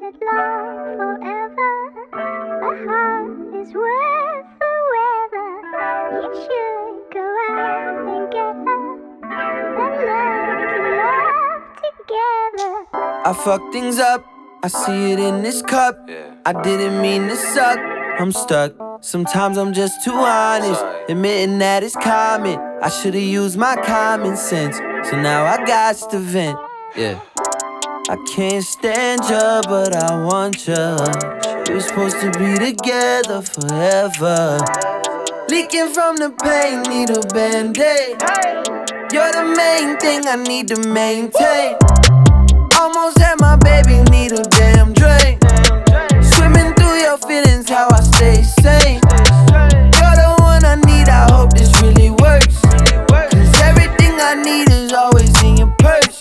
that love forever. The heart is worth the weather. You should go out and get her and learn to love together. I fuck things up, I see it in this cup. I didn't mean to suck, I'm stuck. Sometimes I'm just too honest, admitting that it's common. I should've used my common sense, so now I got to vent. Yeah. I can't stand ya, but I want ya. We're supposed to be together forever. Leaking from the pain, need a band-aid. You're the main thing I need to maintain. Almost had my baby, need a damn drain. Swimming through your feelings, how I stay sane. You're the one I need, I hope this really works. Cause everything I need is always in your purse.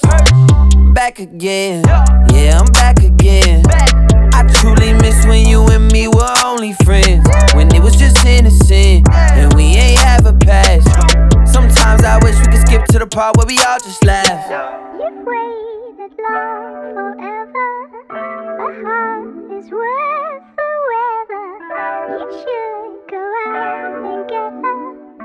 Back again, yeah, I'm back again. I truly miss when you and me were only friends. When it was just innocent, and we ain't have a past. Sometimes I wish we could skip to the part where we all just laugh. You've waited long forever. The heart is worth the weather. You should go out and get her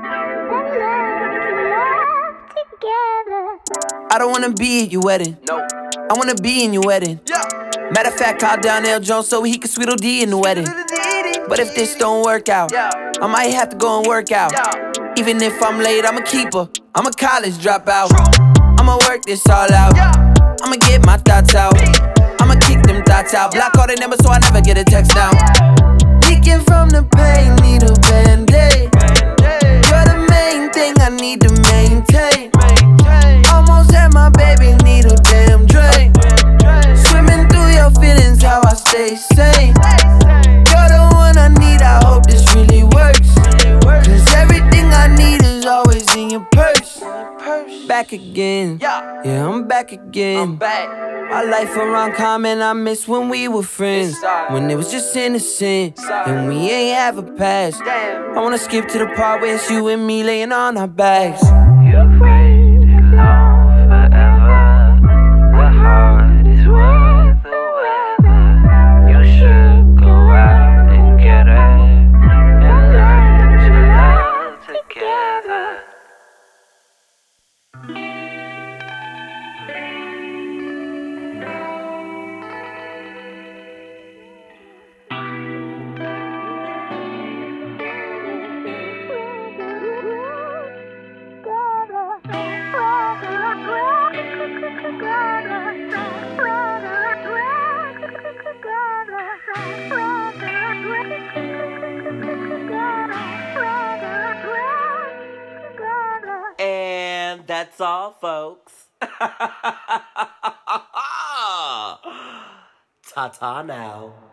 and learn to love together. I don't wanna be at your wedding. No. I wanna be in your wedding. Yeah. Matter of fact, call down L. Jones so he can Sweetle D in the wedding. But if this don't work out, I might have to go and work out. Even if I'm late, I'm a keeper. I'm a college dropout. I'ma work this all out. I'ma get my thoughts out. I'ma kick them thoughts out. Block all the numbers so I never get a text now. Leaking from the pain, need a band-aid. You're the main thing I need to maintain. Almost had my baby, need a damn drain. Swimming through your feelings, how I stay sane. You're the one I need, I hope this really works. Cause everything I need is always in your purse. Back again, yeah, I'm back again. My life around common, I miss when we were friends. When it was just innocent, and we ain't have a past. I wanna skip to the part where it's you and me laying on our backs. You've waited long forever. The heart is worth the weather. You should go out and get it and learn to love together. And that's all, folks. Ta-ta now.